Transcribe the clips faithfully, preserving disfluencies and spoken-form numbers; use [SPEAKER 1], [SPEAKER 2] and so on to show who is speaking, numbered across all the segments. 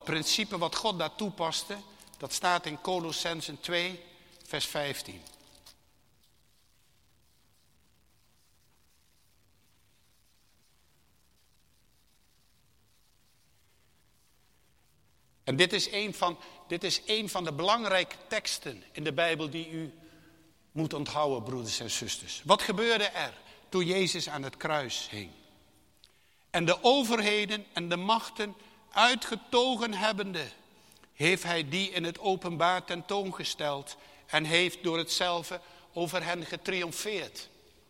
[SPEAKER 1] Het principe wat God daar toepaste, dat staat in Kolossenzen twee, vers vijftien. En dit is een van, dit is een van de belangrijke teksten in de Bijbel die u moet onthouden, broeders en zusters. Wat gebeurde er toen Jezus aan het kruis hing? En de overheden en de machten uitgetogen hebbende, heeft hij die in het openbaar tentoongesteld en heeft door hetzelfde over hen getriomfeerd.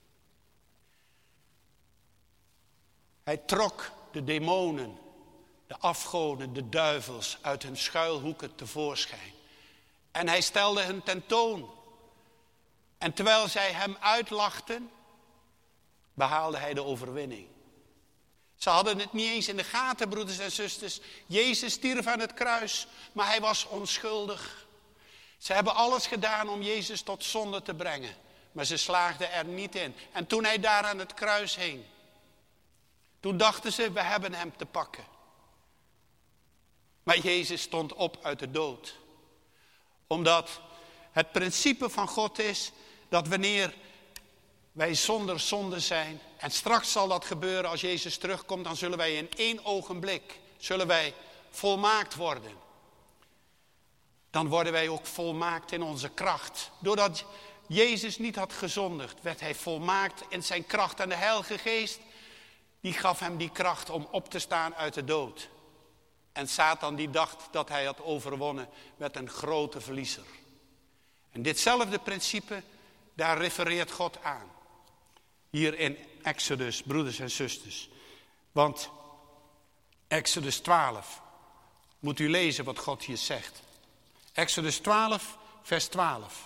[SPEAKER 1] Hij trok de demonen, de afgoden, de duivels uit hun schuilhoeken tevoorschijn. En hij stelde hen tentoon. En terwijl zij hem uitlachten, behaalde hij de overwinning. Ze hadden het niet eens in de gaten, broeders en zusters. Jezus stierf aan het kruis, maar hij was onschuldig. Ze hebben alles gedaan om Jezus tot zonde te brengen. Maar ze slaagden er niet in. En toen hij daar aan het kruis hing, toen dachten ze, we hebben hem te pakken. Maar Jezus stond op uit de dood. Omdat het principe van God is dat wanneer wij zonder zonde zijn, en straks zal dat gebeuren als Jezus terugkomt, dan zullen wij in één ogenblik, zullen wij volmaakt worden. Dan worden wij ook volmaakt in onze kracht. Doordat Jezus niet had gezondigd, werd hij volmaakt in zijn kracht. En de Heilige Geest, die gaf hem die kracht om op te staan uit de dood. En Satan die dacht dat hij had overwonnen, werd een grote verliezer. En ditzelfde principe, daar refereert God aan. Hier in Exodus, broeders en zusters. Want Exodus twaalf, moet u lezen wat God hier zegt. Exodus twaalf, vers twaalf.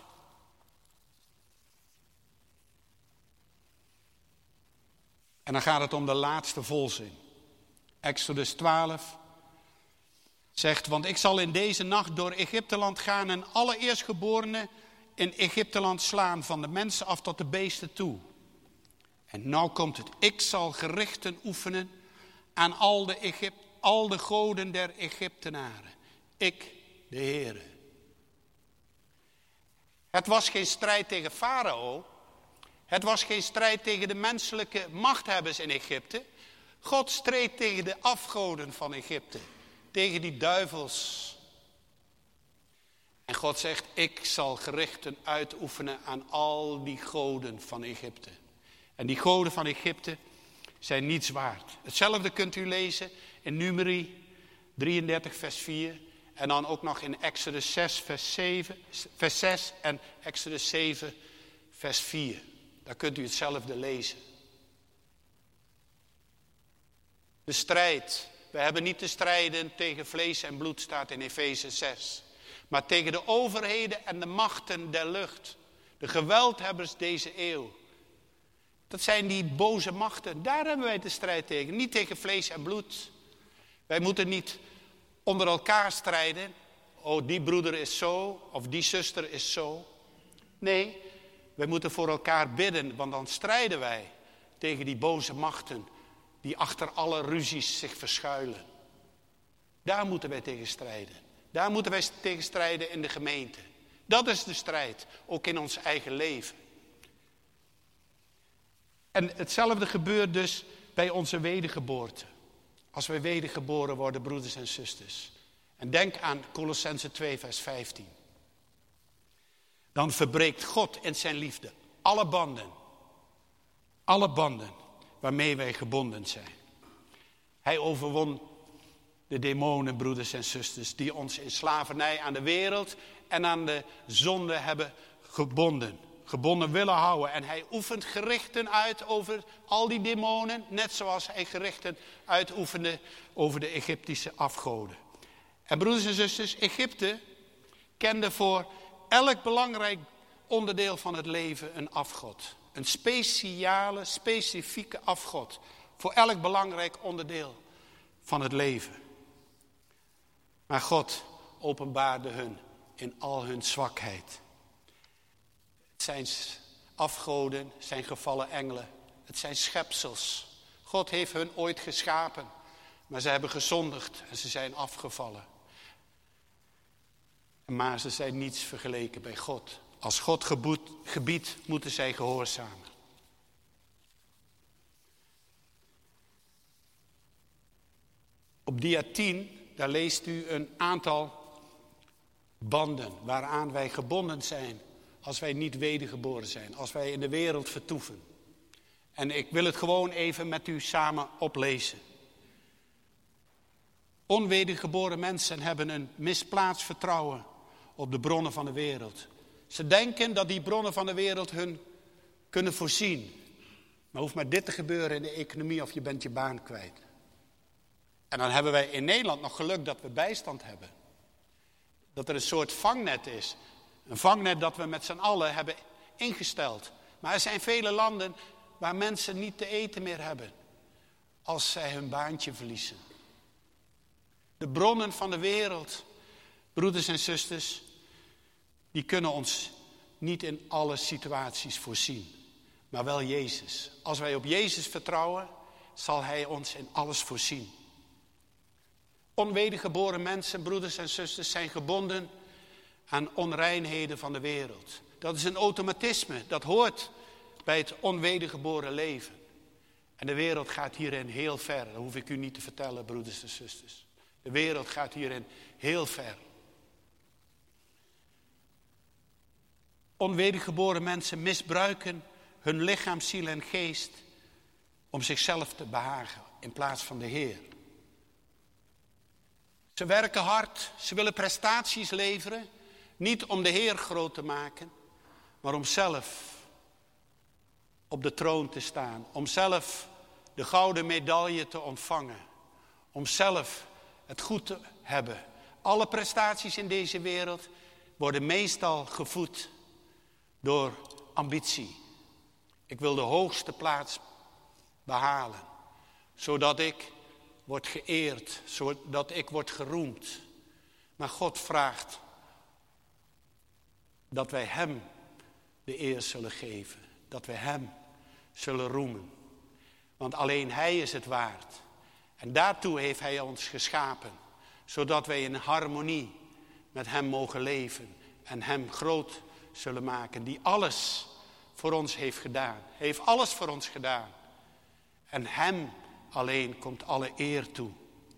[SPEAKER 1] En dan gaat het om de laatste volzin. Exodus twaalf zegt, want ik zal in deze nacht door Egypteland gaan en alle eerstgeborenen in Egypteland slaan, van de mensen af tot de beesten toe. En nou komt het, ik zal gerichten oefenen aan al de, Egypt, al de goden der Egyptenaren. Ik, de Heere. Het was geen strijd tegen Farao. Het was geen strijd tegen de menselijke machthebbers in Egypte. God streed tegen de afgoden van Egypte. Tegen die duivels. En God zegt, ik zal gerichten uitoefenen aan al die goden van Egypte. En die goden van Egypte zijn niets waard. Hetzelfde kunt u lezen in Numeri drieëndertig vers vier. En dan ook nog in Exodus zes vers, zeven, vers zes en Exodus zeven vers vier. Daar kunt u hetzelfde lezen. De strijd. We hebben niet te strijden tegen vlees en bloed, staat in Efeze zes. Maar tegen de overheden en de machten der lucht. De geweldhebbers deze eeuw. Dat zijn die boze machten. Daar hebben wij de strijd tegen. Niet tegen vlees en bloed. Wij moeten niet onder elkaar strijden. Oh, die broeder is zo. Of die zuster is zo. Nee, wij moeten voor elkaar bidden. Want dan strijden wij tegen die boze machten. Die achter alle ruzies zich verschuilen. Daar moeten wij tegen strijden. Daar moeten wij tegen strijden in de gemeente. Dat is de strijd. Ook in ons eigen leven. En hetzelfde gebeurt dus bij onze wedergeboorte. Als wij wedergeboren worden, broeders en zusters. En denk aan Kolossenzen twee vers vijftien. Dan verbreekt God in zijn liefde alle banden. Alle banden waarmee wij gebonden zijn. Hij overwon de demonen, broeders en zusters, die ons in slavernij aan de wereld en aan de zonde hebben gebonden. Gebonden willen houden. En hij oefent gerichten uit over al die demonen, net zoals hij gerichten uitoefende over de Egyptische afgoden. En broeders en zusters, Egypte kende voor elk belangrijk onderdeel van het leven een afgod. Een speciale, specifieke afgod. Voor elk belangrijk onderdeel van het leven. Maar God openbaarde hun in al hun zwakheid. Het zijn afgoden, het zijn gevallen engelen. Het zijn schepsels. God heeft hun ooit geschapen. Maar ze hebben gezondigd en ze zijn afgevallen. Maar ze zijn niets vergeleken bij God. Als God geboet, gebiedt, moeten zij gehoorzamen. Op dia tien, daar leest u een aantal banden waaraan wij gebonden zijn als wij niet wedergeboren zijn, als wij in de wereld vertoeven. En ik wil het gewoon even met u samen oplezen. Onwedergeboren mensen hebben een misplaatst vertrouwen op de bronnen van de wereld. Ze denken dat die bronnen van de wereld hun kunnen voorzien. Maar hoeft maar dit te gebeuren in de economie of je bent je baan kwijt. En dan hebben wij in Nederland nog geluk dat we bijstand hebben. Dat er een soort vangnet is. Een vangnet dat we met z'n allen hebben ingesteld. Maar er zijn vele landen waar mensen niet te eten meer hebben. Als zij hun baantje verliezen. De bronnen van de wereld, broeders en zusters, die kunnen ons niet in alle situaties voorzien. Maar wel Jezus. Als wij op Jezus vertrouwen, zal Hij ons in alles voorzien. Onwedergeboren mensen, broeders en zusters, zijn gebonden aan onreinheden van de wereld. Dat is een automatisme, dat hoort bij het onwedergeboren leven. En de wereld gaat hierin heel ver, dat hoef ik u niet te vertellen, broeders en zusters. De wereld gaat hierin heel ver. Onwedergeboren mensen misbruiken hun lichaam, ziel en geest om zichzelf te behagen in plaats van de Heer. Ze werken hard, ze willen prestaties leveren, niet om de Heer groot te maken, maar om zelf op de troon te staan, om zelf de gouden medaille te ontvangen, om zelf het goed te hebben. Alle prestaties in deze wereld worden meestal gevoed door ambitie. Ik wil de hoogste plaats behalen, zodat ik word geëerd, zodat ik word geroemd. Maar God vraagt dat wij Hem de eer zullen geven, dat wij Hem zullen roemen. Want alleen Hij is het waard. En daartoe heeft Hij ons geschapen, zodat wij in harmonie met Hem mogen leven en Hem groot zullen maken, die alles voor ons heeft gedaan. Hij heeft alles voor ons gedaan. En Hem alleen komt alle eer toe.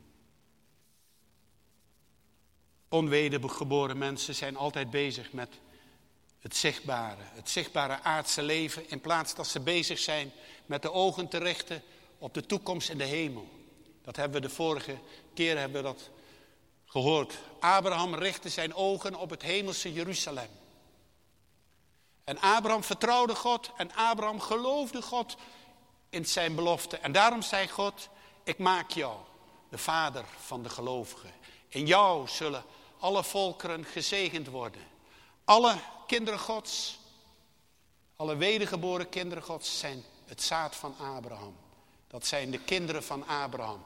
[SPEAKER 1] Onwedergeboren mensen zijn altijd bezig met het zichtbare, het zichtbare aardse leven, in plaats dat ze bezig zijn met de ogen te richten op de toekomst in de hemel. Dat hebben we de vorige keer hebben we dat gehoord. Abraham richtte zijn ogen op het hemelse Jeruzalem. En Abraham vertrouwde God en Abraham geloofde God in zijn belofte. En daarom zei God, ik maak jou de vader van de gelovigen. In jou zullen alle volkeren gezegend worden. Alle kinderen Gods, alle wedergeboren kinderen Gods zijn het zaad van Abraham. Dat zijn de kinderen van Abraham.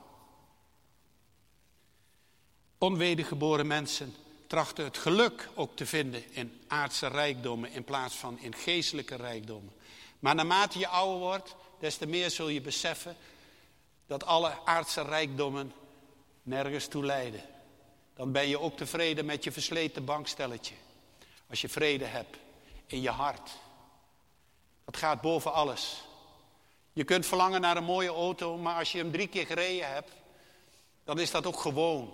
[SPEAKER 1] Onwedergeboren mensen trachten het geluk ook te vinden in aardse rijkdommen in plaats van in geestelijke rijkdommen. Maar naarmate je ouder wordt, des te meer zul je beseffen dat alle aardse rijkdommen nergens toe leiden. Dan ben je ook tevreden met je versleten bankstelletje. Als je vrede hebt in je hart. Dat gaat boven alles. Je kunt verlangen naar een mooie auto, maar als je hem drie keer gereden hebt, dan is dat ook gewoon.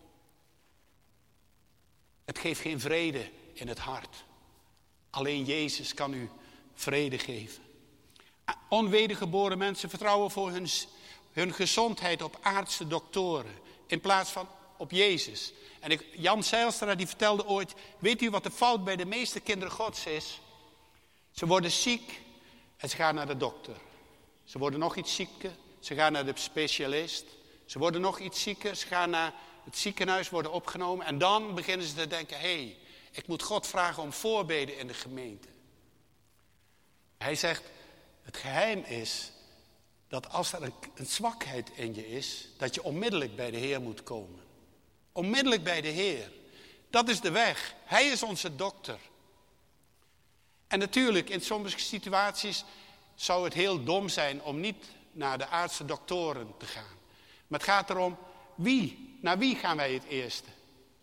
[SPEAKER 1] Het geeft geen vrede in het hart. Alleen Jezus kan u vrede geven. Onwedergeboren mensen vertrouwen voor hun, hun gezondheid op aardse doktoren in plaats van op Jezus. En ik, Jan Zijlstra die vertelde ooit, weet u wat de fout bij de meeste kinderen Gods is? Ze worden ziek en ze gaan naar de dokter. Ze worden nog iets zieker, ze gaan naar de specialist. Ze worden nog iets zieker, ze gaan naar het ziekenhuis, worden opgenomen. En dan beginnen ze te denken, hé, hey, ik moet God vragen om voorbeden in de gemeente. Hij zegt, het geheim is dat als er een, een zwakheid in je is, dat je onmiddellijk bij de Heer moet komen. Onmiddellijk bij de Heer. Dat is de weg. Hij is onze dokter. En natuurlijk, in sommige situaties zou het heel dom zijn om niet naar de aardse doktoren te gaan. Maar het gaat erom, wie, naar wie gaan wij het eerste?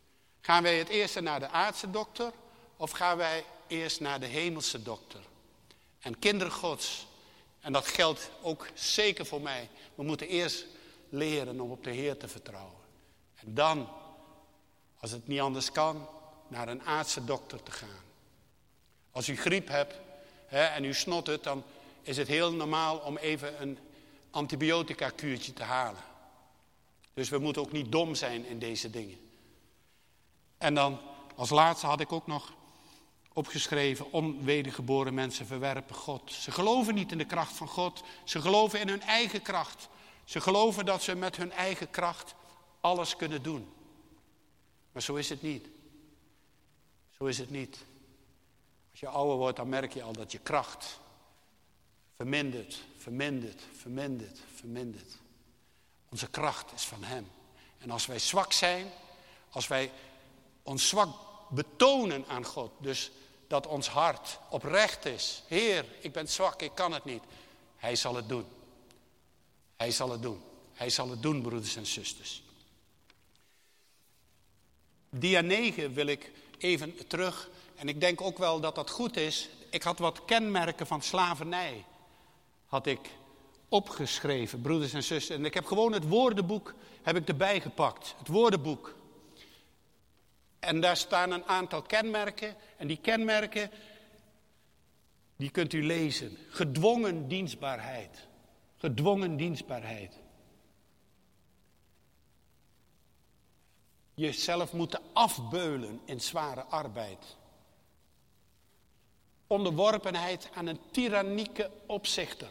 [SPEAKER 1] Gaan wij het eerst naar de aardse dokter of gaan wij eerst naar de hemelse dokter? En kinderen Gods, en dat geldt ook zeker voor mij, we moeten eerst leren om op de Heer te vertrouwen. En dan, als het niet anders kan, naar een aardse dokter te gaan. Als u griep hebt hè, en u snottert, dan is het heel normaal om even een antibiotica kuurtje te halen. Dus we moeten ook niet dom zijn in deze dingen. En dan als laatste had ik ook nog opgeschreven, onwedergeboren mensen verwerpen God. Ze geloven niet in de kracht van God. Ze geloven in hun eigen kracht. Ze geloven dat ze met hun eigen kracht alles kunnen doen. Maar zo is het niet. Zo is het niet. Als je ouder wordt, dan merk je al dat je kracht vermindert, vermindert, vermindert, vermindert. Onze kracht is van Hem. En als wij zwak zijn, als wij ons zwak betonen aan God, dus dat ons hart oprecht is. Heer, ik ben zwak, ik kan het niet. Hij zal het doen. Hij zal het doen. Hij zal het doen, broeders en zusters. Dia negen wil ik even terug. En ik denk ook wel dat dat goed is. Ik had wat kenmerken van slavernij. Had ik opgeschreven, broeders en zusters. En ik heb gewoon het woordenboek heb ik erbij gepakt. Het woordenboek. En daar staan een aantal kenmerken. En die kenmerken, die kunt u lezen. Gedwongen dienstbaarheid. Gedwongen dienstbaarheid. Jezelf moeten afbeulen in zware arbeid. Onderworpenheid aan een tyrannieke opzichter.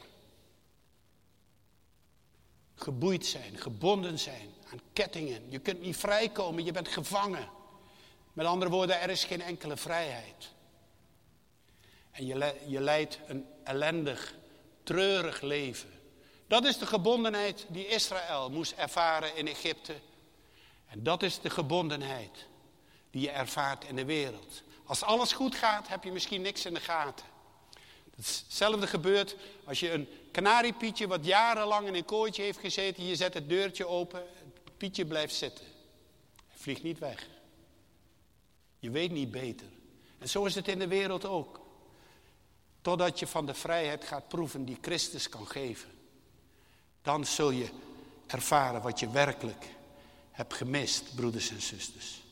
[SPEAKER 1] Geboeid zijn, gebonden zijn aan kettingen. Je kunt niet vrijkomen, je bent gevangen. Met andere woorden, er is geen enkele vrijheid. En je, le- je leidt een ellendig, treurig leven. Dat is de gebondenheid die Israël moest ervaren in Egypte. En dat is de gebondenheid die je ervaart in de wereld. Als alles goed gaat, heb je misschien niks in de gaten. Hetzelfde gebeurt als je een kanariepietje wat jarenlang in een kooitje heeft gezeten. Je zet het deurtje open, het pietje blijft zitten. Hij vliegt niet weg. Je weet niet beter. En zo is het in de wereld ook. Totdat je van de vrijheid gaat proeven die Christus kan geven. Dan zul je ervaren wat je werkelijk hebt gemist, broeders en zusters.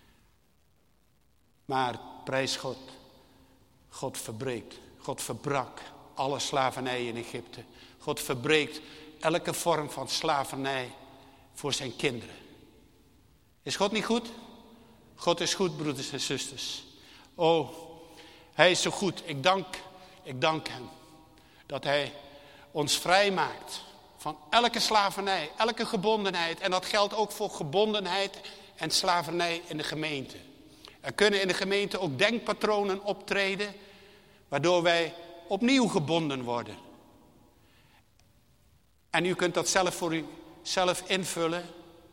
[SPEAKER 1] Maar prijs God. God verbreekt. God verbrak alle slavernij in Egypte. God verbreekt elke vorm van slavernij voor zijn kinderen. Is God niet goed? God is goed, broeders en zusters. Oh, hij is zo goed. Ik dank, ik dank hem dat hij ons vrijmaakt van elke slavernij, elke gebondenheid. En dat geldt ook voor gebondenheid en slavernij in de gemeente. Er kunnen in de gemeente ook denkpatronen optreden, waardoor wij opnieuw gebonden worden. En u kunt dat zelf voor uzelf invullen.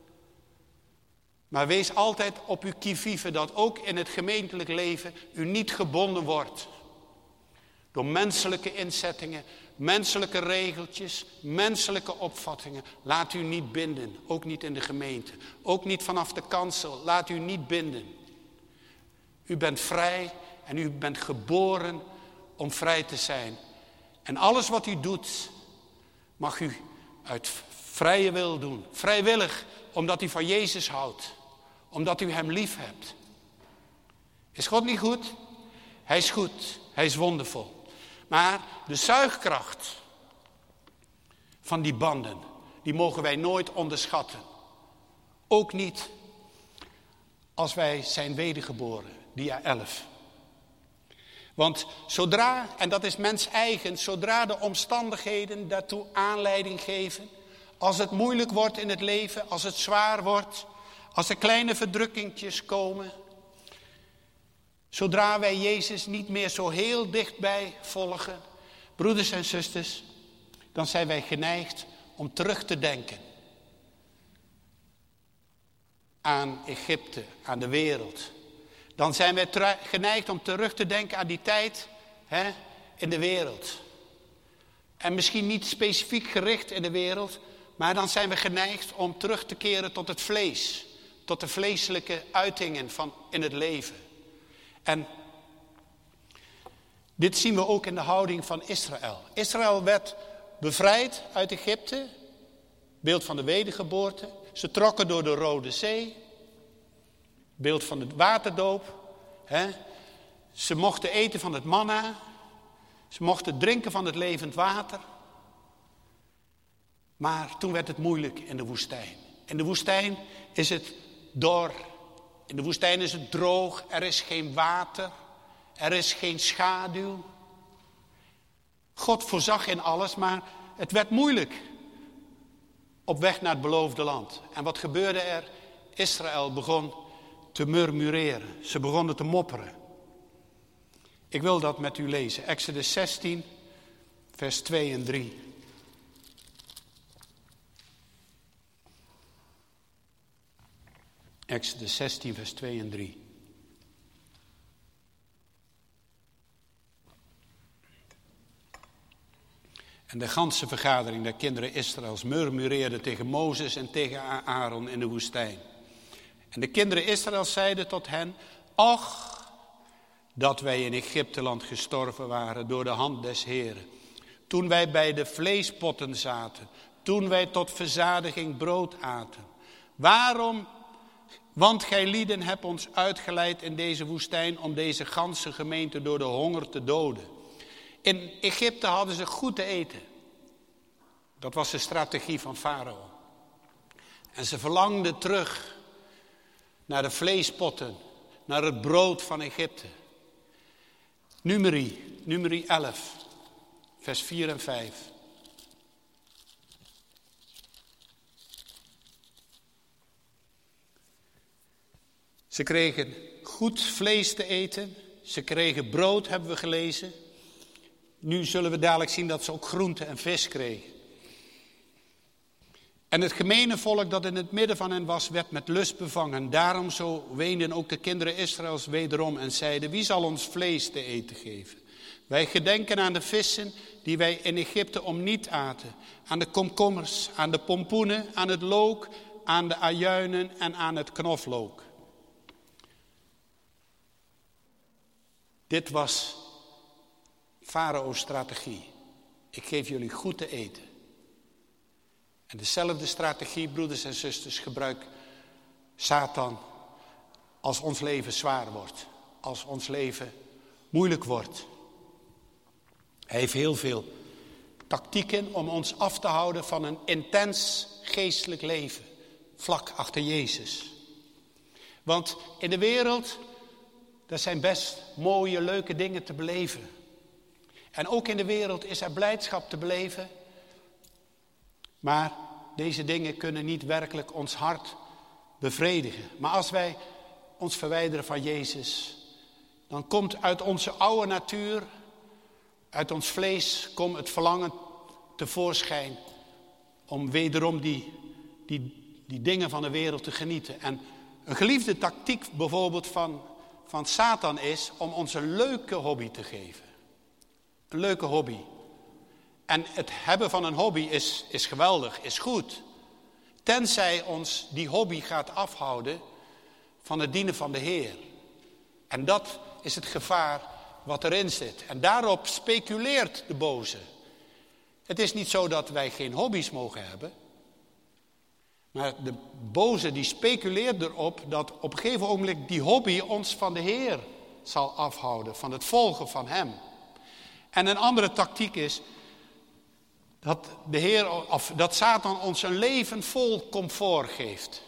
[SPEAKER 1] Maar wees altijd op uw qui vive dat ook in het gemeentelijk leven u niet gebonden wordt. Door menselijke inzettingen, menselijke regeltjes, menselijke opvattingen. Laat u niet binden, ook niet in de gemeente. Ook niet vanaf de kansel, laat u niet binden. U bent vrij en u bent geboren om vrij te zijn. En alles wat u doet, mag u uit vrije wil doen. Vrijwillig, omdat u van Jezus houdt. Omdat u hem lief hebt. Is God niet goed? Hij is goed. Hij is wondervol. Maar de zuigkracht van die banden, die mogen wij nooit onderschatten. Ook niet als wij zijn wedergeboren. Dia elf. Want zodra, en dat is mens eigen, zodra de omstandigheden daartoe aanleiding geven, als het moeilijk wordt in het leven, als het zwaar wordt, als er kleine verdrukkingjes komen, zodra wij Jezus niet meer zo heel dichtbij volgen, broeders en zusters, dan zijn wij geneigd om terug te denken aan Egypte, aan de wereld. Dan zijn wij tra- geneigd om terug te denken aan die tijd hè, in de wereld. En misschien niet specifiek gericht in de wereld, maar dan zijn we geneigd om terug te keren tot het vlees. tot de vleeselijke uitingen van in het leven. En dit zien we ook in de houding van Israël. Israël werd bevrijd uit Egypte, beeld van de wedergeboorte. Ze trokken door de Rode Zee, beeld van de waterdoop. Hè. Ze mochten eten van het manna, ze mochten drinken van het levend water. Maar toen werd het moeilijk in de woestijn. In de woestijn is het dor, in de woestijn is het droog, er is geen water, er is geen schaduw. God voorzag in alles, maar het werd moeilijk op weg naar het beloofde land. En wat gebeurde er? Israël begon te murmureren, ze begonnen te mopperen. Ik wil dat met u lezen, Exodus zestien, vers twee en drie. Exodus zestien, vers twee en drie. En de ganse vergadering der kinderen Israëls murmureerde tegen Mozes en tegen Aaron in de woestijn. En de kinderen Israëls zeiden tot hen: Och, dat wij in Egypteland gestorven waren door de hand des Heren. Toen wij bij de vleespotten zaten, toen wij tot verzadiging brood aten. Waarom? Want gij lieden hebt ons uitgeleid in deze woestijn om deze ganse gemeente door de honger te doden. In Egypte hadden ze goed te eten. Dat was de strategie van Farao. En ze verlangden terug naar de vleespotten, naar het brood van Egypte. Numeri, Numeri elf, vers vier en vijf. Ze kregen goed vlees te eten, ze kregen brood, hebben we gelezen. Nu zullen we dadelijk zien dat ze ook groente en vis kregen. En het gemene volk dat in het midden van hen was, werd met lust bevangen. Daarom zo weenden ook de kinderen Israëls wederom en zeiden: wie zal ons vlees te eten geven? Wij gedenken aan de vissen die wij in Egypte om niet aten. Aan de komkommers, aan de pompoenen, aan het look, aan de ajuinen en aan het knoflook. Dit was Farao's strategie. Ik geef jullie goed te eten. En dezelfde strategie, broeders en zusters, gebruikt Satan als ons leven zwaar wordt. Als ons leven moeilijk wordt. Hij heeft heel veel tactieken om ons af te houden van een intens geestelijk leven. Vlak achter Jezus. Want in de wereld, er zijn best mooie, leuke dingen te beleven. En ook in de wereld is er blijdschap te beleven. Maar deze dingen kunnen niet werkelijk ons hart bevredigen. Maar als wij ons verwijderen van Jezus, dan komt uit onze oude natuur, uit ons vlees, komt het verlangen tevoorschijn om wederom die, die, die dingen van de wereld te genieten. En een geliefde tactiek bijvoorbeeld van, van Satan is om ons een leuke hobby te geven. Een leuke hobby. En het hebben van een hobby is, is geweldig, is goed. Tenzij ons die hobby gaat afhouden van het dienen van de Heer. En dat is het gevaar wat erin zit. En daarop speculeert de boze. Het is niet zo dat wij geen hobby's mogen hebben. Maar de boze die speculeert erop dat op een gegeven ogenblik die hobby ons van de Heer zal afhouden. Van het volgen van hem. En een andere tactiek is dat de Heer, of dat Satan ons een leven vol comfort geeft.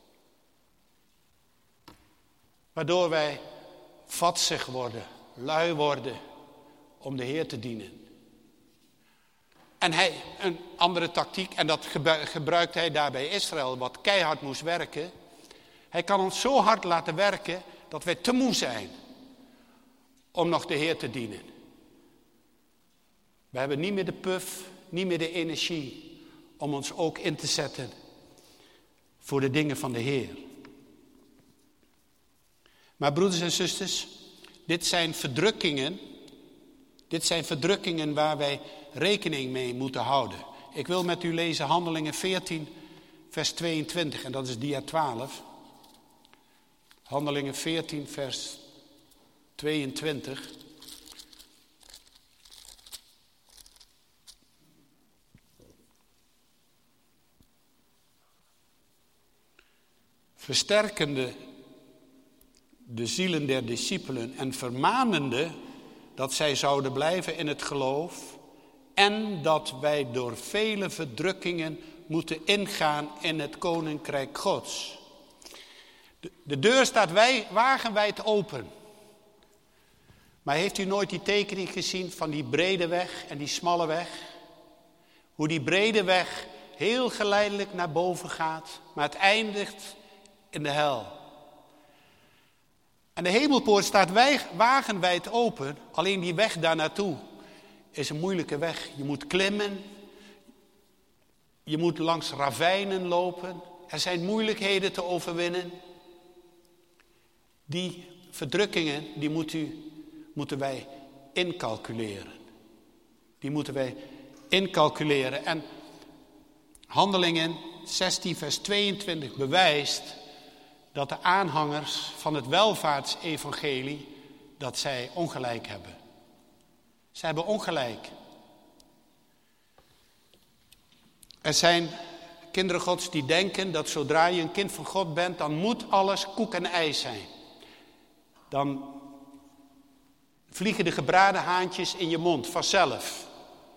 [SPEAKER 1] Waardoor wij vatsig worden, lui worden om de Heer te dienen. En hij, een andere tactiek, en dat gebruikt hij daar bij Israël, wat keihard moest werken. Hij kan ons zo hard laten werken dat wij te moe zijn om nog de Heer te dienen. We hebben niet meer de puf, niet meer de energie om ons ook in te zetten voor de dingen van de Heer. Maar broeders en zusters, dit zijn verdrukkingen, dit zijn verdrukkingen waar wij rekening mee moeten houden. Ik wil met u lezen Handelingen veertien, vers tweeëntwintig, en dat is dia twaalf. Handelingen veertien, vers tweeëntwintig. Versterkende de zielen der discipelen en vermanende dat zij zouden blijven in het geloof en dat wij door vele verdrukkingen moeten ingaan in het koninkrijk Gods. De, de deur staat wij, wagenwijd open. Maar heeft u nooit die tekening gezien van die brede weg en die smalle weg? Hoe die brede weg heel geleidelijk naar boven gaat, maar het eindigt in de hel. En de hemelpoort staat wagenwijd open, alleen die weg daar naartoe is een moeilijke weg. Je moet klimmen, je moet langs ravijnen lopen, er zijn moeilijkheden te overwinnen. Die verdrukkingen, die moet u, moeten wij incalculeren. Die moeten wij incalculeren. En Handelingen zestien vers tweeëntwintig bewijst dat de aanhangers van het welvaartsevangelie, dat zij ongelijk hebben. Zij hebben ongelijk. Er zijn kinderen Gods die denken dat zodra je een kind van God bent, dan moet alles koek en ei zijn. Dan vliegen de gebraden haantjes in je mond, vanzelf.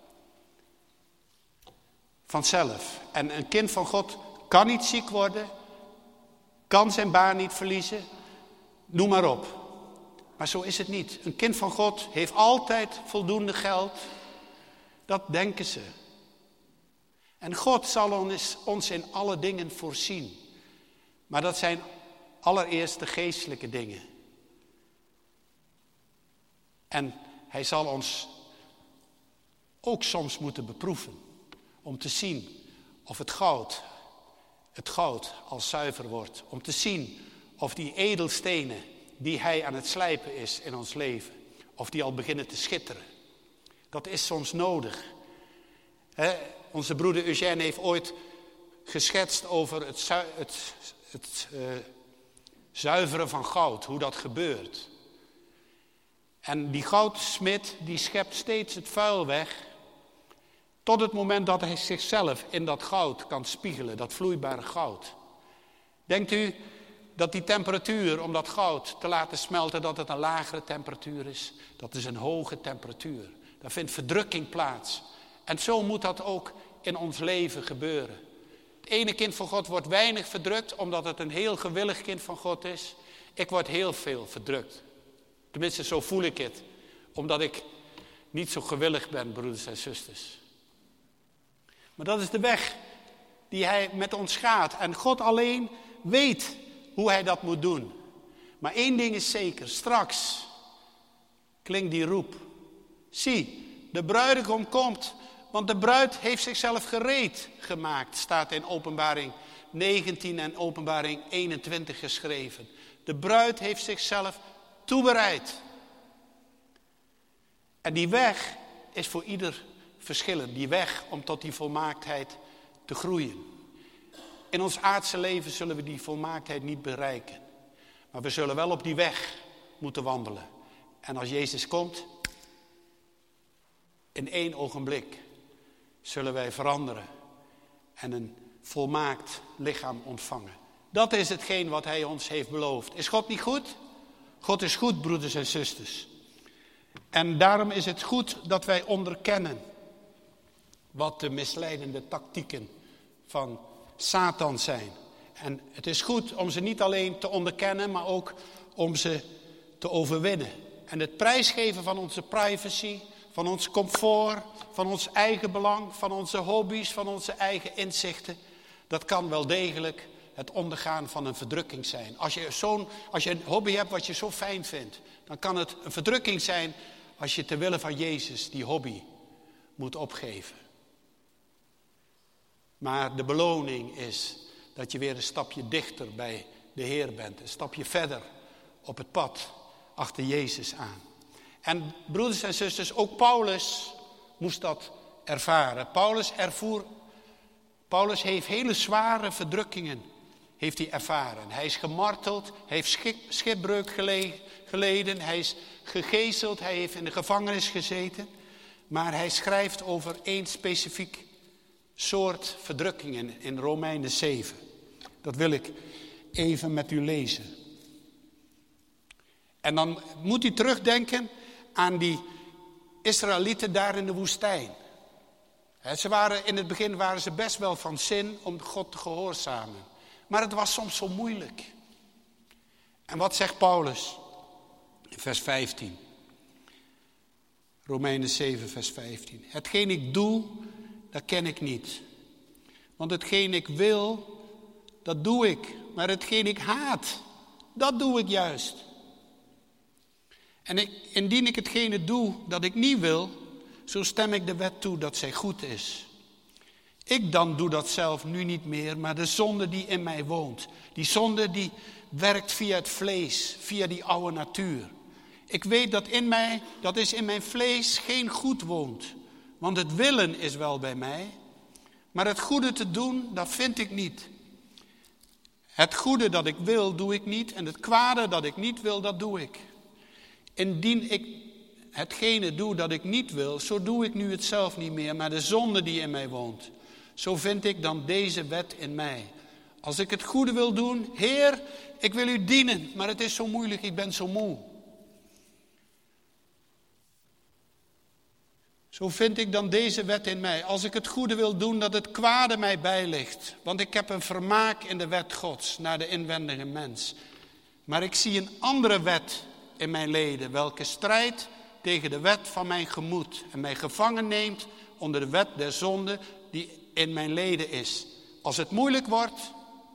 [SPEAKER 1] Vanzelf. En een kind van God kan niet ziek worden, kan zijn baan niet verliezen, noem maar op. Maar zo is het niet. Een kind van God heeft altijd voldoende geld. Dat denken ze. En God zal ons, ons in alle dingen voorzien. Maar dat zijn allereerst de geestelijke dingen. En hij zal ons ook soms moeten beproeven. Om te zien of het goud, het goud als zuiver wordt. Om te zien of die edelstenen die hij aan het slijpen is in ons leven, of die al beginnen te schitteren. Dat is soms nodig. He, onze broeder Eugène heeft ooit geschetst over het, zu- het, het uh, zuiveren van goud, hoe dat gebeurt. En die goudsmid die schept steeds het vuil weg, tot het moment dat hij zichzelf in dat goud kan spiegelen, dat vloeibare goud. Denkt u dat die temperatuur om dat goud te laten smelten, dat het een lagere temperatuur is? Dat is een hoge temperatuur. Daar vindt verdrukking plaats. En zo moet dat ook in ons leven gebeuren. Het ene kind van God wordt weinig verdrukt, omdat het een heel gewillig kind van God is. Ik word heel veel verdrukt. Tenminste, zo voel ik het. Omdat ik niet zo gewillig ben, broeders en zusters. Maar dat is de weg die hij met ons gaat. En God alleen weet hoe hij dat moet doen. Maar één ding is zeker. Straks klinkt die roep. Zie, de bruidegom komt. Want de bruid heeft zichzelf gereed gemaakt. Staat in Openbaring negentien en Openbaring eenentwintig geschreven. De bruid heeft zichzelf toebereid. En die weg is voor ieder verschillend. Die weg om tot die volmaaktheid te groeien. In ons aardse leven zullen we die volmaaktheid niet bereiken. Maar we zullen wel op die weg moeten wandelen. En als Jezus komt, in één ogenblik zullen wij veranderen. En een volmaakt lichaam ontvangen. Dat is hetgeen wat hij ons heeft beloofd. Is God niet goed? God is goed, broeders en zusters. En daarom is het goed dat wij onderkennen wat de misleidende tactieken van Satan zijn. En het is goed om ze niet alleen te onderkennen, maar ook om ze te overwinnen. En het prijsgeven van onze privacy, van ons comfort, van ons eigen belang, van onze hobby's, van onze eigen inzichten, dat kan wel degelijk het ondergaan van een verdrukking zijn. Als je, zo'n, als je een hobby hebt wat je zo fijn vindt, dan kan het een verdrukking zijn als je ter wille van Jezus die hobby moet opgeven. Maar de beloning is dat je weer een stapje dichter bij de Heer bent. Een stapje verder op het pad achter Jezus aan. En broeders en zusters, ook Paulus moest dat ervaren. Paulus ervoer, Paulus heeft hele zware verdrukkingen heeft hij ervaren. Hij is gemarteld, hij heeft schip, schipbreuk geleden, hij is gegezeld, hij heeft in de gevangenis gezeten. Maar hij schrijft over één specifiek soort verdrukkingen in Romeinen zeven. Dat wil ik even met u lezen. En dan moet u terugdenken aan die Israëlieten daar in de woestijn. He, ze waren, in het begin waren ze best wel van zin om God te gehoorzamen. Maar het was soms zo moeilijk. En wat zegt Paulus? In vers vijftien. Romeinen zeven, vers vijftien. Hetgeen ik doe, dat ken ik niet. Want hetgeen ik wil, dat doe ik. Maar hetgeen ik haat, dat doe ik juist. En ik, indien ik hetgene doe dat ik niet wil, zo stem ik de wet toe dat zij goed is. Ik dan doe dat zelf nu niet meer, maar de zonde die in mij woont. Die zonde die werkt via het vlees, via die oude natuur. Ik weet dat in mij, dat is in mijn vlees geen goed woont. Want het willen is wel bij mij, maar het goede te doen, dat vind ik niet. Het goede dat ik wil, doe ik niet. En het kwade dat ik niet wil, dat doe ik. Indien ik hetgene doe dat ik niet wil, zo doe ik nu het zelf niet meer, maar de zonde die in mij woont. Zo vind ik dan deze wet in mij. Als ik het goede wil doen, Heer, ik wil u dienen, maar het is zo moeilijk, ik ben zo moe. Zo vind ik dan deze wet in mij. Als ik het goede wil doen, dat het kwade mij bijligt. Want ik heb een vermaak in de wet Gods, naar de inwendige mens. Maar ik zie een andere wet in mijn leden, welke strijdt tegen de wet van mijn gemoed. En mij gevangen neemt onder de wet der zonde die in mijn leden is. Als het moeilijk wordt,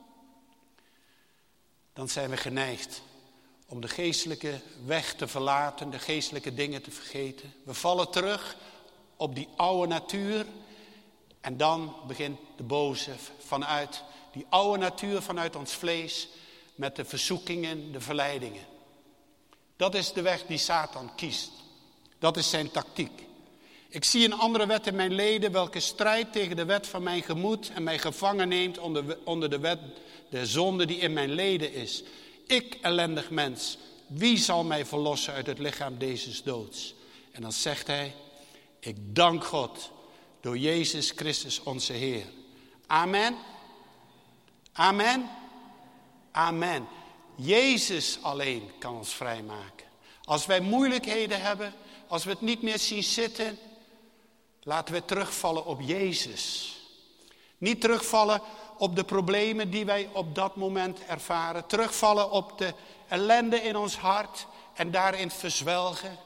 [SPEAKER 1] dan zijn we geneigd om de geestelijke weg te verlaten, de geestelijke dingen te vergeten. We vallen terug op die oude natuur en dan begint de boze vanuit die oude natuur, vanuit ons vlees, met de verzoekingen, de verleidingen. Dat is de weg die Satan kiest. Dat is zijn tactiek. Ik zie een andere wet in mijn leden, welke strijdt tegen de wet van mijn gemoed en mij gevangen neemt onder, onder de wet der zonde die in mijn leden is. Ik, ellendig mens, wie zal mij verlossen uit het lichaam deze doods? En dan zegt hij, ik dank God door Jezus Christus onze Heer. Amen. Amen. Amen. Jezus alleen kan ons vrijmaken. Als wij moeilijkheden hebben, als we het niet meer zien zitten, laten we terugvallen op Jezus. Niet terugvallen op de problemen die wij op dat moment ervaren. Terugvallen op de ellende in ons hart en daarin verzwelgen.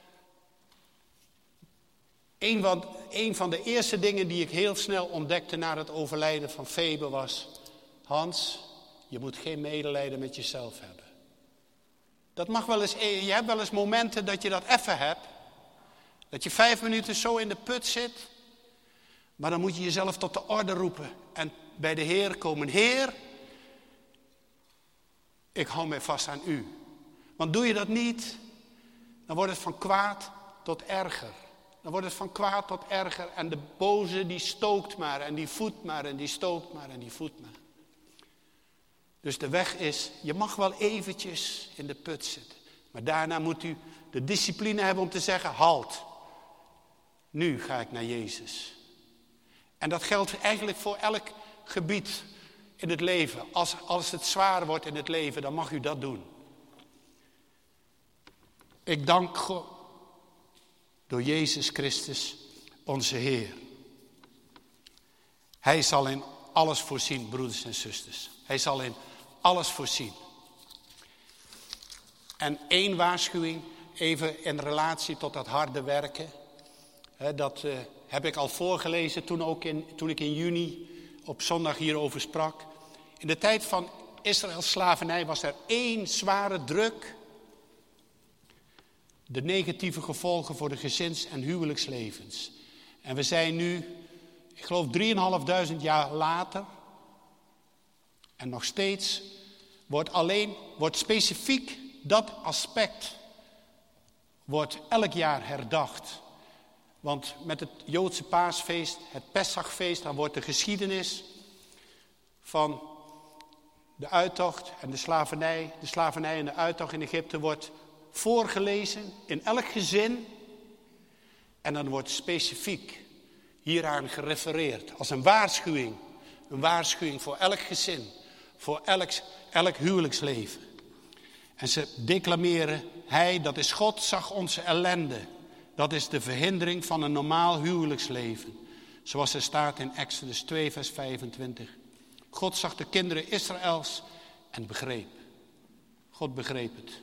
[SPEAKER 1] Een van, een van de eerste dingen die ik heel snel ontdekte na het overlijden van Febe was, Hans, je moet geen medelijden met jezelf hebben. Dat mag wel eens, je hebt wel eens momenten dat je dat even hebt. Dat je vijf minuten zo in de put zit. Maar dan moet je jezelf tot de orde roepen. En bij de Heer komen. Heer, ik hou mij vast aan u. Want doe je dat niet, dan wordt het van kwaad tot erger. Dan wordt het van kwaad tot erger. En de boze die stookt maar en die voedt maar en die stookt maar en die voedt maar. Dus de weg is, je mag wel eventjes in de put zitten. Maar daarna moet u de discipline hebben om te zeggen, halt. Nu ga ik naar Jezus. En dat geldt eigenlijk voor elk gebied in het leven. Als, als het zwaar wordt in het leven, dan mag u dat doen. Ik dank God door Jezus Christus, onze Heer. Hij zal in alles voorzien, broeders en zusters. Hij zal in alles voorzien. En één waarschuwing, even in relatie tot dat harde werken. He, dat uh, heb ik al voorgelezen toen, ook in, toen ik in juni op zondag hierover sprak. In de tijd van Israëls slavernij was er één zware druk. De negatieve gevolgen voor de gezins- en huwelijkslevens. En we zijn nu, ik geloof drieënhalfduizend jaar later. En nog steeds wordt alleen, wordt specifiek dat aspect, wordt elk jaar herdacht. Want met het Joodse paasfeest, het Pesachfeest, dan wordt de geschiedenis van de uittocht en de slavernij, de slavernij en de uittocht in Egypte wordt voorgelezen in elk gezin. En dan wordt specifiek hieraan gerefereerd als een waarschuwing. Een waarschuwing voor elk gezin, voor elk, elk huwelijksleven. En ze declameren, hij, dat is God, zag onze ellende. Dat is de verhindering van een normaal huwelijksleven. Zoals er staat in Exodus twee vers vijfentwintig. God zag de kinderen Israëls en begreep. God begreep het.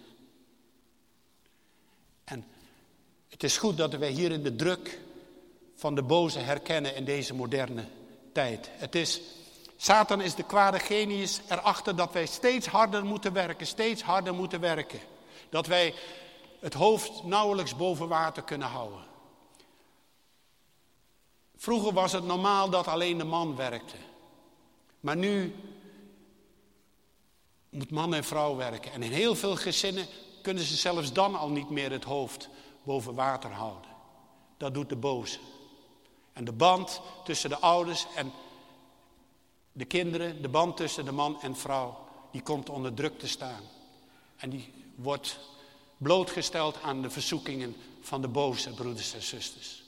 [SPEAKER 1] En het is goed dat wij hier in de druk van de boze herkennen in deze moderne tijd. Het is, Satan is de kwade genius erachter dat wij steeds harder moeten werken, steeds harder moeten werken. Dat wij het hoofd nauwelijks boven water kunnen houden. Vroeger was het normaal dat alleen de man werkte. Maar nu moet man en vrouw werken. En in heel veel gezinnen kunnen ze zelfs dan al niet meer het hoofd boven water houden. Dat doet de boze. En de band tussen de ouders en de kinderen, de band tussen de man en vrouw, die komt onder druk te staan. En die wordt blootgesteld aan de verzoekingen van de boze, broeders en zusters.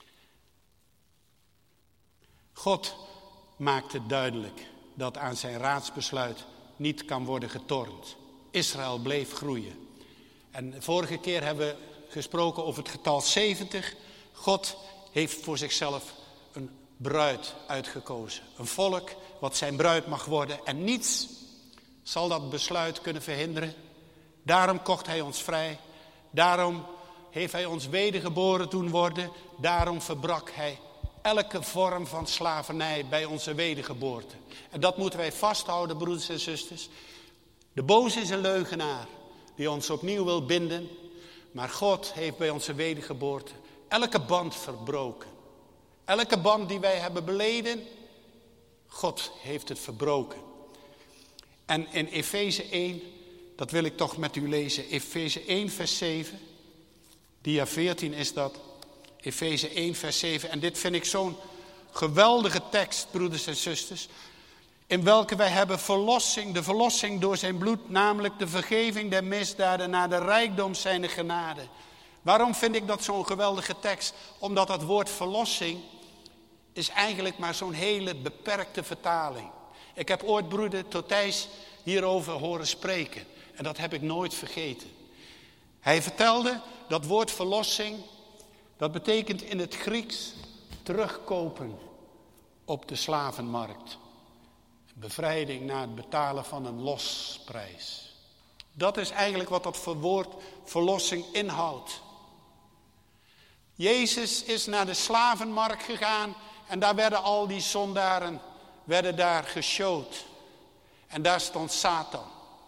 [SPEAKER 1] God maakt het duidelijk dat aan zijn raadsbesluit niet kan worden getornd. Israël bleef groeien. En de vorige keer hebben we gesproken over het getal zeventig. God heeft voor zichzelf een bruid uitgekozen. Een volk wat zijn bruid mag worden. En niets zal dat besluit kunnen verhinderen. Daarom kocht hij ons vrij. Daarom heeft hij ons wedergeboren doen worden. Daarom verbrak hij elke vorm van slavernij bij onze wedergeboorte. En dat moeten wij vasthouden, broeders en zusters. De boze is een leugenaar die ons opnieuw wil binden. Maar God heeft bij onze wedergeboorte elke band verbroken. Elke band die wij hebben beleden, God heeft het verbroken. En in Efeze één, dat wil ik toch met u lezen. Efeze één vers zeven. Dia veertien is dat. Efeze één vers zeven. En dit vind ik zo'n geweldige tekst, broeders en zusters. In welke wij hebben verlossing, de verlossing door zijn bloed, namelijk de vergeving der misdaden naar de rijkdom zijner genade. Waarom vind ik dat zo'n geweldige tekst? Omdat dat woord verlossing is eigenlijk maar zo'n hele beperkte vertaling. Ik heb ooit broeder Totijs hierover horen spreken. En dat heb ik nooit vergeten. Hij vertelde dat woord verlossing, dat betekent in het Grieks terugkopen op de slavenmarkt. Bevrijding na het betalen van een losprijs. Dat is eigenlijk wat dat woord verlossing inhoudt. Jezus is naar de slavenmarkt gegaan en daar werden al die zondaren werden daar geshowd. En daar stond Satan.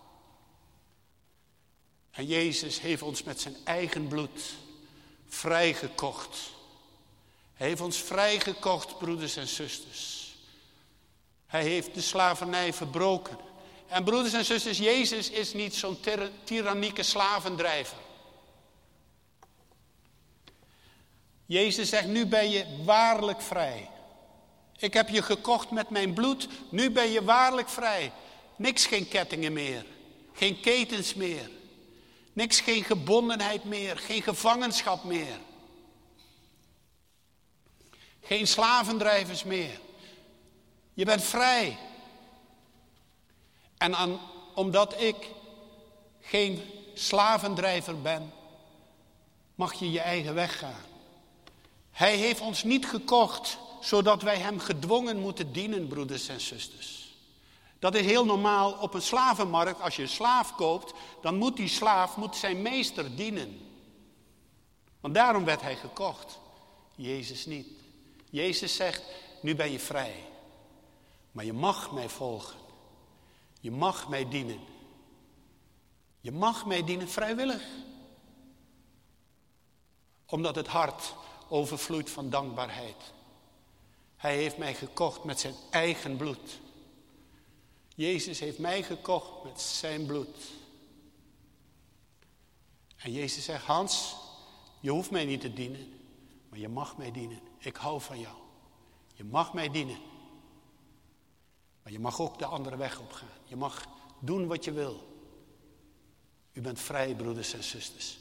[SPEAKER 1] En Jezus heeft ons met zijn eigen bloed vrijgekocht. Hij heeft ons vrijgekocht, broeders en zusters. Hij heeft de slavernij verbroken. En broeders en zusters, Jezus is niet zo'n tyr- tyrannieke slavendrijver. Jezus zegt, nu ben je waarlijk vrij. Ik heb je gekocht met mijn bloed, nu ben je waarlijk vrij. Niks, geen kettingen meer, geen ketens meer. Niks, geen gebondenheid meer, geen gevangenschap meer. Geen slavendrijvers meer. Je bent vrij. En aan, omdat ik geen slavendrijver ben, mag je je eigen weg gaan. Hij heeft ons niet gekocht, zodat wij hem gedwongen moeten dienen, broeders en zusters. Dat is heel normaal op een slavenmarkt. Als je een slaaf koopt, dan moet die slaaf moet zijn meester dienen. Want daarom werd hij gekocht. Jezus niet. Jezus zegt, nu ben je vrij. Maar je mag mij volgen. Je mag mij dienen. Je mag mij dienen vrijwillig. Omdat het hart overvloeit van dankbaarheid. Hij heeft mij gekocht met zijn eigen bloed. Jezus heeft mij gekocht met zijn bloed. En Jezus zegt, Hans, je hoeft mij niet te dienen, maar je mag mij dienen. Ik hou van jou. Je mag mij dienen. Maar je mag ook de andere weg op gaan. Je mag doen wat je wil. U bent vrij, broeders en zusters.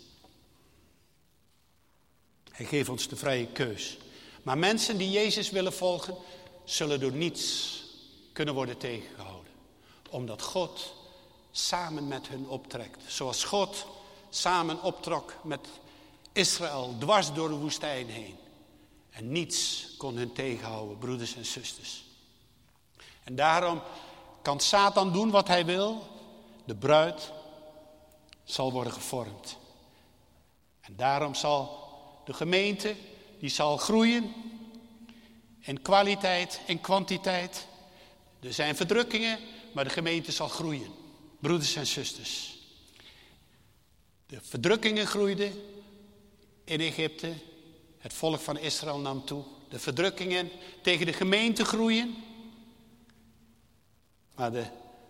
[SPEAKER 1] Hij geeft ons de vrije keus. Maar mensen die Jezus willen volgen, zullen door niets kunnen worden tegengehouden. Omdat God samen met hun optrekt. Zoals God samen optrok met Israël dwars door de woestijn heen. En niets kon hun tegenhouden, broeders en zusters. En daarom kan Satan doen wat hij wil. De bruid zal worden gevormd. En daarom zal de gemeente, die zal groeien in kwaliteit en kwantiteit. Er zijn verdrukkingen, maar de gemeente zal groeien. Broeders en zusters. De verdrukkingen groeiden in Egypte. Het volk van Israël nam toe. De verdrukkingen tegen de gemeente groeien. Maar de,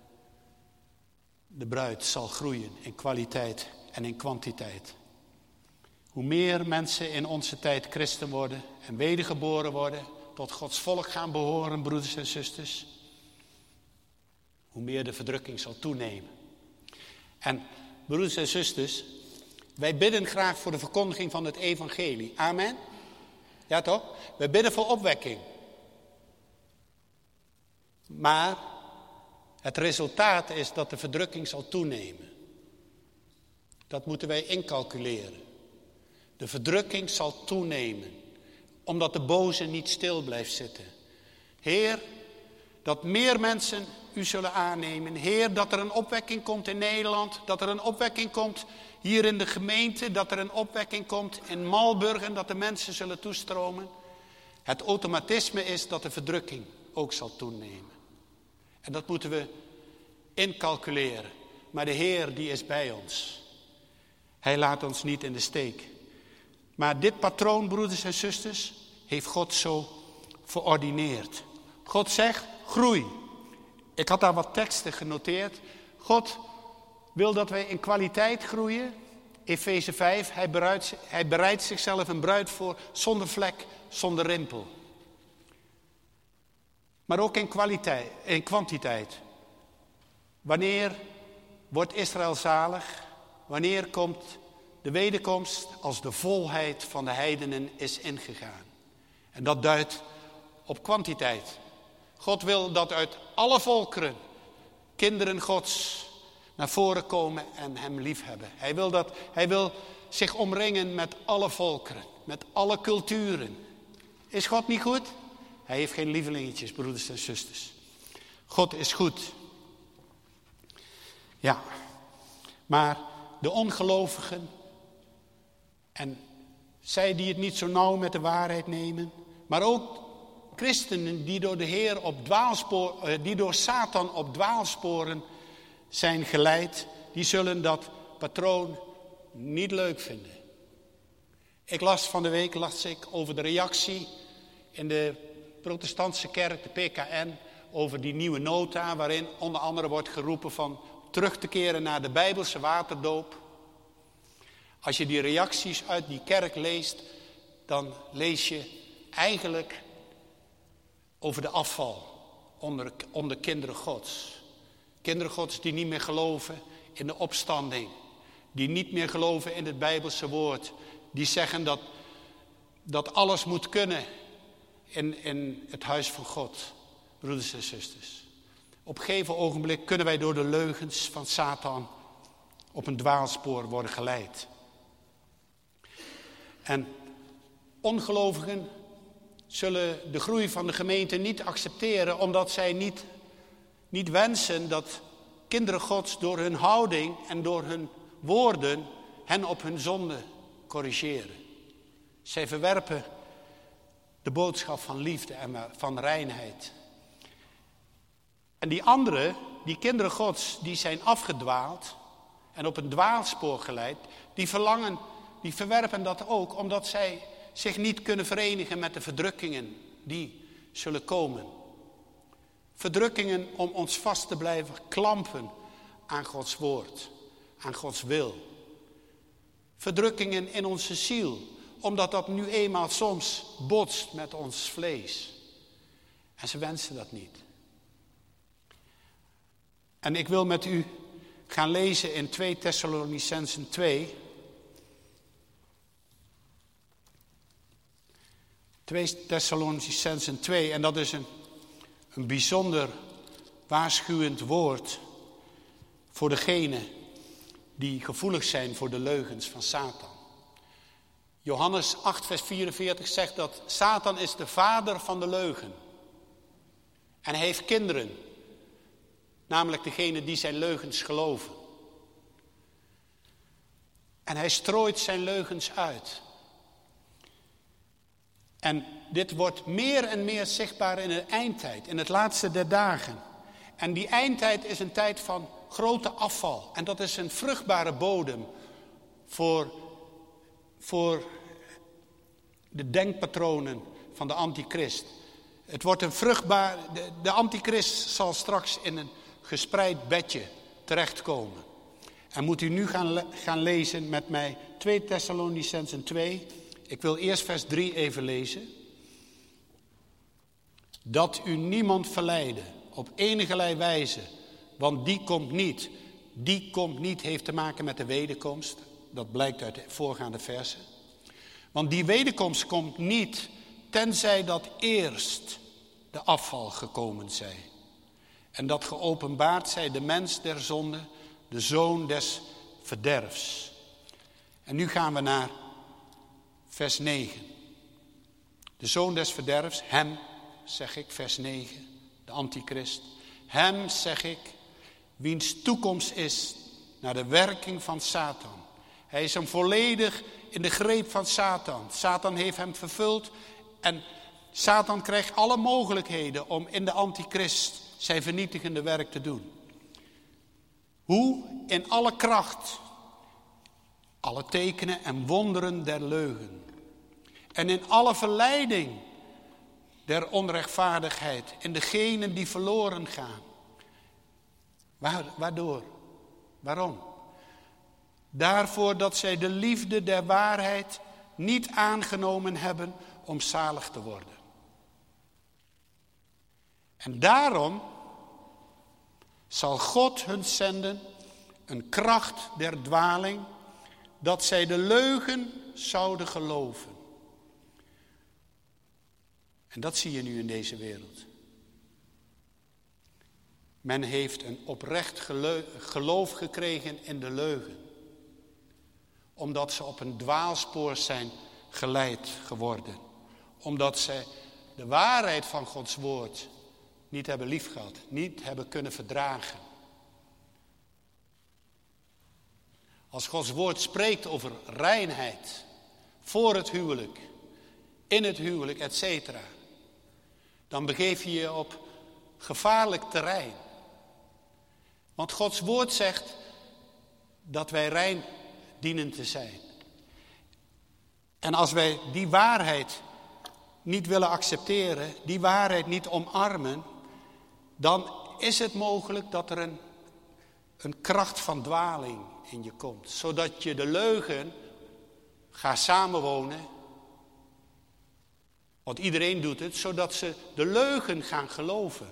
[SPEAKER 1] de bruid zal groeien in kwaliteit en in kwantiteit. Hoe meer mensen in onze tijd christen worden en wedergeboren worden, tot Gods volk gaan behoren, broeders en zusters, hoe meer de verdrukking zal toenemen. En broeders en zusters, wij bidden graag voor de verkondiging van het evangelie. Amen? Ja toch? Wij bidden voor opwekking. Maar het resultaat is dat de verdrukking zal toenemen. Dat moeten wij incalculeren. De verdrukking zal toenemen, omdat de boze niet stil blijft zitten. Heer, dat meer mensen u zullen aannemen. Heer, dat er een opwekking komt in Nederland, dat er een opwekking komt hier in de gemeente, dat er een opwekking komt in Malburgen, dat de mensen zullen toestromen. Het automatisme is dat de verdrukking ook zal toenemen. En dat moeten we incalculeren. Maar de Heer die is bij ons. Hij laat ons niet in de steek. Maar dit patroon, broeders en zusters, heeft God zo verordineerd. God zegt, groei. Ik had daar wat teksten genoteerd. God wil dat wij in kwaliteit groeien. Efeze vijf, hij bereidt, hij bereidt zichzelf een bruid voor zonder vlek, zonder rimpel. Maar ook in kwaliteit, in kwantiteit. Wanneer wordt Israël zalig? Wanneer komt de wederkomst als de volheid van de heidenen is ingegaan? En dat duidt op kwantiteit. God wil dat uit alle volkeren kinderen Gods naar voren komen en hem liefhebben. Hij wil, dat, hij wil zich omringen met alle volkeren, met alle culturen. Is God niet goed? Hij heeft geen lievelingetjes, broeders en zusters. God is goed. Ja, maar de ongelovigen en zij die het niet zo nauw met de waarheid nemen, maar ook christenen die door de Heer op dwaalspoor, die door Satan op dwaalsporen zijn geleid, die zullen dat patroon niet leuk vinden. Ik las van de week las ik over de reactie in de protestantse kerk, de P K N, over die nieuwe nota waarin onder andere wordt geroepen van terug te keren naar de Bijbelse waterdoop. Als je die reacties uit die kerk leest, dan lees je eigenlijk over de afval onder, onder kinderen Gods. Kinderen Gods die niet meer geloven in de opstanding. Die niet meer geloven in het Bijbelse woord. Die zeggen dat, dat alles moet kunnen in, in het huis van God. Broeders en zusters. Op een gegeven ogenblik kunnen wij door de leugens van Satan op een dwaalspoor worden geleid. En ongelovigen zullen de groei van de gemeente niet accepteren, omdat zij niet, niet wensen dat kinderen Gods door hun houding en door hun woorden hen op hun zonde corrigeren. Zij verwerpen de boodschap van liefde en van reinheid. En die anderen, die kinderen Gods, die zijn afgedwaald en op een dwaalspoor geleid, die verlangen, die verwerpen dat ook, omdat zij zich niet kunnen verenigen met de verdrukkingen die zullen komen. Verdrukkingen om ons vast te blijven klampen aan Gods woord, aan Gods wil. Verdrukkingen in onze ziel, omdat dat nu eenmaal soms botst met ons vlees. En ze wensen dat niet. En ik wil met u gaan lezen in twee Thessalonicenzen twee. twee Thessalonicenzen twee, en dat is een, een bijzonder waarschuwend woord voor degenen die gevoelig zijn voor de leugens van Satan. Johannes acht vers vierenveertig zegt dat Satan is de vader van de leugen. En hij heeft kinderen, namelijk degenen die zijn leugens geloven. En hij strooit zijn leugens uit. En dit wordt meer en meer zichtbaar in de eindtijd, in het laatste der dagen. En die eindtijd is een tijd van grote afval. En dat is een vruchtbare bodem voor, voor de denkpatronen van de antichrist. Het wordt een vruchtbaar, de, de antichrist zal straks in een gespreid bedje terechtkomen. En moet u nu gaan, gaan lezen met mij twee Thessalonicenzen twee. Ik wil eerst vers drie even lezen. Dat u niemand verleidde op enigerlei wijze, want die komt niet. Die komt niet heeft te maken met de wederkomst. Dat blijkt uit de voorgaande versen. Want die wederkomst komt niet, tenzij dat eerst de afval gekomen zij. En dat geopenbaard zij de mens der zonde, de zoon des verderfs. En nu gaan we naar vers negen. De zoon des verderfs, hem, zeg ik, vers negen, de antichrist. Hem, zeg ik, wiens toekomst is naar de werking van Satan. Hij is hem volledig in de greep van Satan. Satan heeft hem vervuld en Satan krijgt alle mogelijkheden om in de antichrist zijn vernietigende werk te doen. Hoe? In alle kracht, alle tekenen en wonderen der leugen. En in alle verleiding der onrechtvaardigheid in degenen die verloren gaan. Waar, waardoor? Waarom? Daarvoor dat zij de liefde der waarheid niet aangenomen hebben om zalig te worden. En daarom zal God hun zenden een kracht der dwaling, dat zij de leugen zouden geloven. En dat zie je nu in deze wereld. Men heeft een oprecht geloof gekregen in de leugen. Omdat ze op een dwaalspoor zijn geleid geworden. Omdat ze de waarheid van Gods woord niet hebben liefgehad, niet hebben kunnen verdragen. Als Gods woord spreekt over reinheid, voor het huwelijk, in het huwelijk, et cetera, dan begeef je je op gevaarlijk terrein. Want Gods woord zegt dat wij rein dienen te zijn. En als wij die waarheid niet willen accepteren, die waarheid niet omarmen, dan is het mogelijk dat er een, een kracht van dwaling in je komt. Zodat je de leugen gaat samenwonen. Want iedereen doet het, zodat ze de leugen gaan geloven.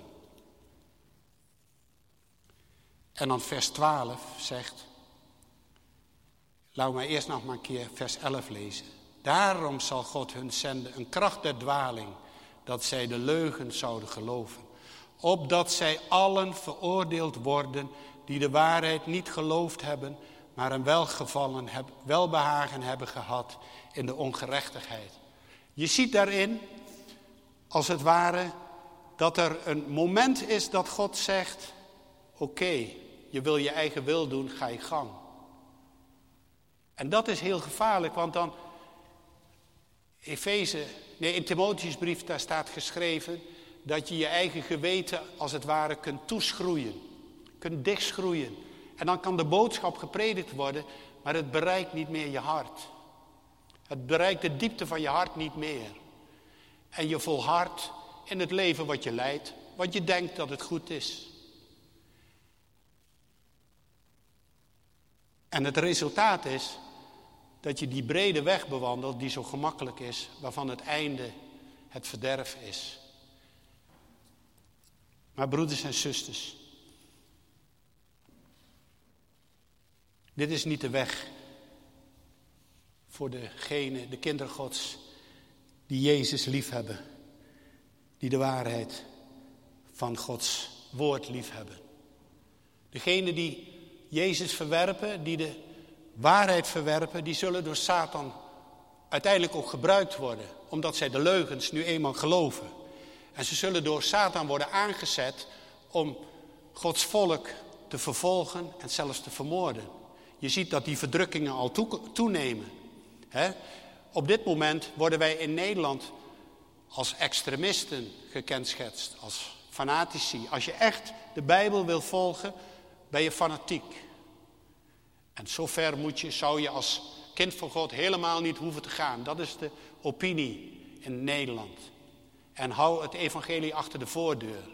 [SPEAKER 1] En dan vers twaalf zegt, laten we maar eerst nog maar een keer vers elf lezen. Daarom zal God hun zenden een kracht der dwaling, dat zij de leugen zouden geloven. Opdat zij allen veroordeeld worden die de waarheid niet geloofd hebben, maar een welgevallen, welbehagen hebben gehad in de ongerechtigheid. Je ziet daarin, als het ware, dat er een moment is dat God zegt, oké, okay, je wil je eigen wil doen, ga je gang. En dat is heel gevaarlijk, want dan, Efeze, nee, in Timotheusbrief, daar staat geschreven dat je je eigen geweten als het ware kunt toeschroeien, kunt dichtschroeien. En dan kan de boodschap gepredikt worden, maar het bereikt niet meer je hart. Het bereikt de diepte van je hart niet meer. En je volhardt in het leven wat je leidt, want je denkt dat het goed is. En het resultaat is dat je die brede weg bewandelt die zo gemakkelijk is, waarvan het einde het verderf is. Maar broeders en zusters, Dit is niet de weg voor degene, de kinderen Gods, die Jezus liefhebben. Die de waarheid van Gods woord liefhebben. Degenen die Jezus verwerpen, die de waarheid verwerpen, die zullen door Satan uiteindelijk ook gebruikt worden. Omdat zij de leugens nu eenmaal geloven. En ze zullen door Satan worden aangezet om Gods volk te vervolgen en zelfs te vermoorden. Je ziet dat die verdrukkingen al toenemen. He? Op dit moment worden wij in Nederland als extremisten gekenschetst, als fanatici. Als je echt de Bijbel wil volgen, ben je fanatiek. En zover moet je, zou je als kind van God helemaal niet hoeven te gaan. Dat is de opinie in Nederland. En hou het evangelie achter de voordeur.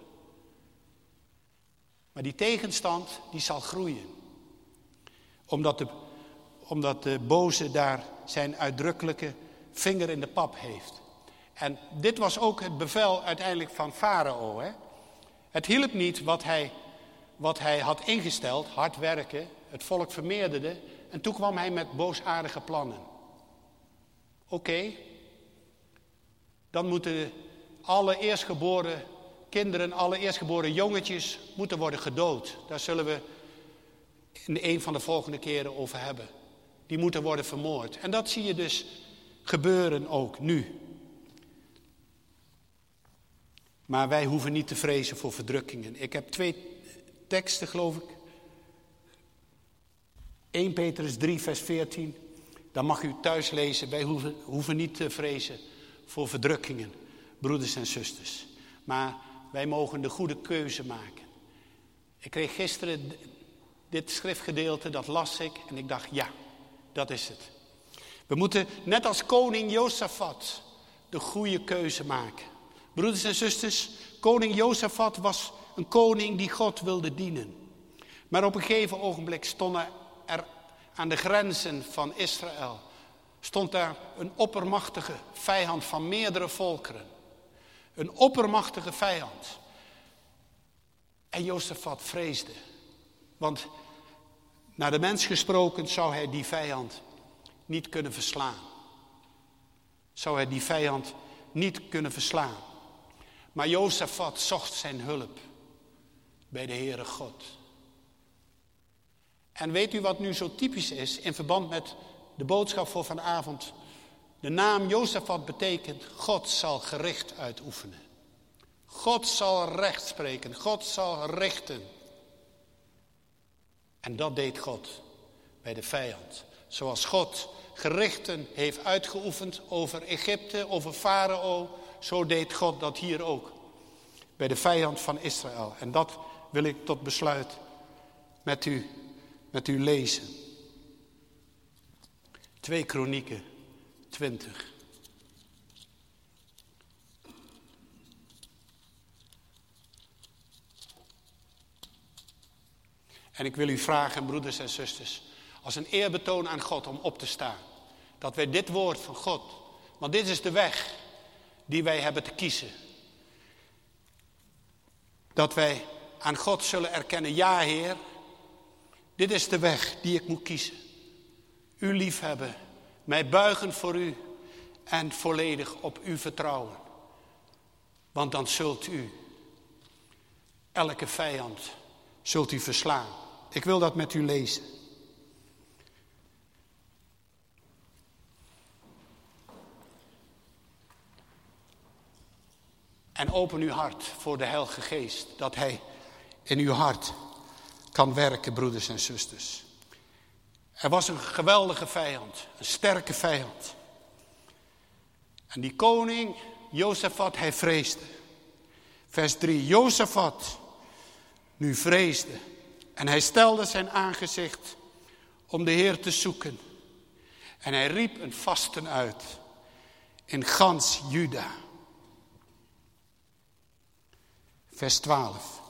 [SPEAKER 1] Maar die tegenstand, die zal groeien. Omdat de, omdat de boze daar zijn uitdrukkelijke vinger in de pap heeft. En dit was ook het bevel uiteindelijk van Farao. Hè? Het hielp niet wat hij, wat hij had ingesteld, hard werken. Het volk vermeerderde en toen kwam hij met boosaardige plannen. Oké, okay, dan moeten alle eerstgeboren kinderen, alle eerstgeboren jongetjes moeten worden gedood. Daar zullen we in een van de volgende keren over hebben. Die moeten worden vermoord. En dat zie je dus gebeuren ook nu. Maar wij hoeven niet te vrezen voor verdrukkingen. Ik heb twee teksten, geloof ik. Eerste Petrus drie, vers veertien. Dan mag u thuis lezen. Wij hoeven, hoeven niet te vrezen voor verdrukkingen, broeders en zusters. Maar wij mogen de goede keuze maken. Ik kreeg gisteren dit schriftgedeelte, dat las ik. En ik dacht, ja, dat is het. We moeten, net als koning Josafat, de goede keuze maken. Broeders en zusters, koning Josafat was een koning die God wilde dienen. Maar op een gegeven ogenblik stonden er aan de grenzen van Israël, stond daar een oppermachtige vijand van meerdere volkeren. Een oppermachtige vijand. En Josafat vreesde. Want naar de mens gesproken zou hij die vijand niet kunnen verslaan. Zou hij die vijand niet kunnen verslaan. Maar Josafat zocht zijn hulp bij de Heere God. En weet u wat nu zo typisch is in verband met de boodschap voor vanavond? De naam Josafat betekent God zal gericht uitoefenen. God zal recht spreken. God zal richten. En dat deed God bij de vijand. Zoals God gerichten heeft uitgeoefend over Egypte, over Farao. Zo deed God dat hier ook. Bij de vijand van Israël. En dat wil ik tot besluit met u, met u lezen. Twee Kronieken twintig. En ik wil u vragen, broeders en zusters, als een eerbetoon aan God om op te staan. Dat wij dit woord van God, want dit is de weg die wij hebben te kiezen. Dat wij aan God zullen erkennen, ja Heer, dit is de weg die ik moet kiezen. U liefhebben, mij buigen voor u en volledig op u vertrouwen. Want dan zult u elke vijand zult u verslaan. Ik wil dat met u lezen. En open uw hart voor de Heilige Geest. Dat hij in uw hart kan werken, broeders en zusters. Er was een geweldige vijand. Een sterke vijand. En die koning, Josafat, hij vreesde. Vers drie. Josafat nu vreesde. En hij stelde zijn aangezicht om de Heer te zoeken. En hij riep een vasten uit. In gans Juda. Vers twaalf.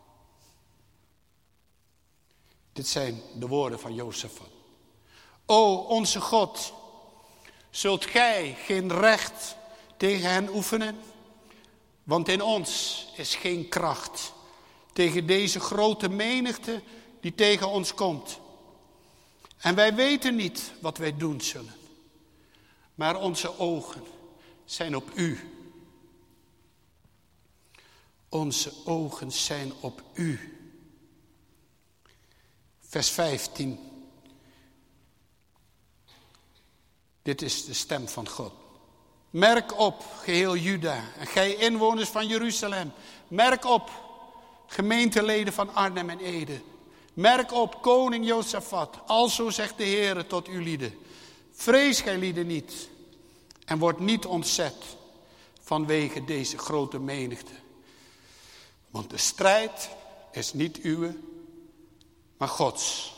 [SPEAKER 1] Dit zijn de woorden van Josafat. O onze God, zult gij geen recht tegen hen oefenen? Want in ons is geen kracht tegen deze grote menigte die tegen ons komt. En wij weten niet wat wij doen zullen. Maar onze ogen zijn op u. Onze ogen zijn op u. Vers vijftien. Dit is de stem van God. Merk op, geheel Juda, en gij inwoners van Jeruzalem. Merk op, gemeenteleden van Arnhem en Ede. Merk op, koning Josafat. Alzo zegt de Heere tot uw lieden. Vrees gij lieden niet. En word niet ontzet vanwege deze grote menigte. Want de strijd is niet uwe, maar Gods.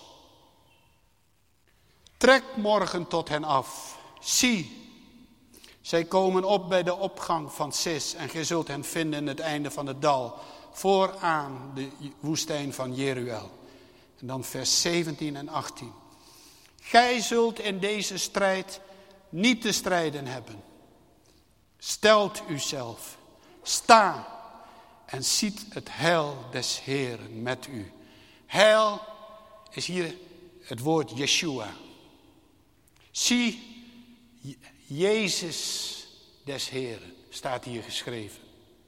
[SPEAKER 1] Trek morgen tot hen af. Zie, zij komen op bij de opgang van Sis. En gij zult hen vinden in het einde van het dal. Vooraan de woestijn van Jeruel. En dan vers zeventien en achttien. Gij zult in deze strijd niet te strijden hebben. Stelt uzelf. Sta en ziet het heil des Heeren met u. Heil is hier het woord Yeshua. Zie Jezus des Heeren, staat hier geschreven.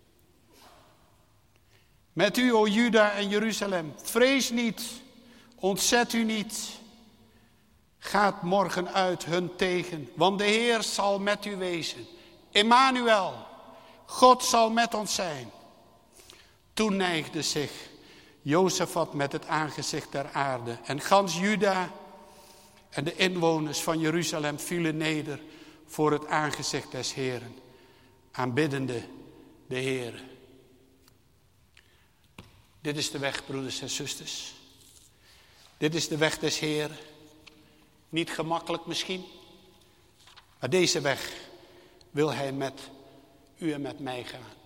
[SPEAKER 1] Met u, o Juda en Jeruzalem, vrees niet, ontzet u niet. Gaat morgen uit hun tegen, want de Heer zal met u wezen. Emmanuel, God zal met ons zijn. Toen neigde zich Josafat met het aangezicht ter aarde. En gans Juda en de inwoners van Jeruzalem vielen neder voor het aangezicht des Heeren, aanbiddende de Heere. Dit is de weg, broeders en zusters. Dit is de weg des Heeren. Niet gemakkelijk misschien, maar deze weg wil hij met u en met mij gaan.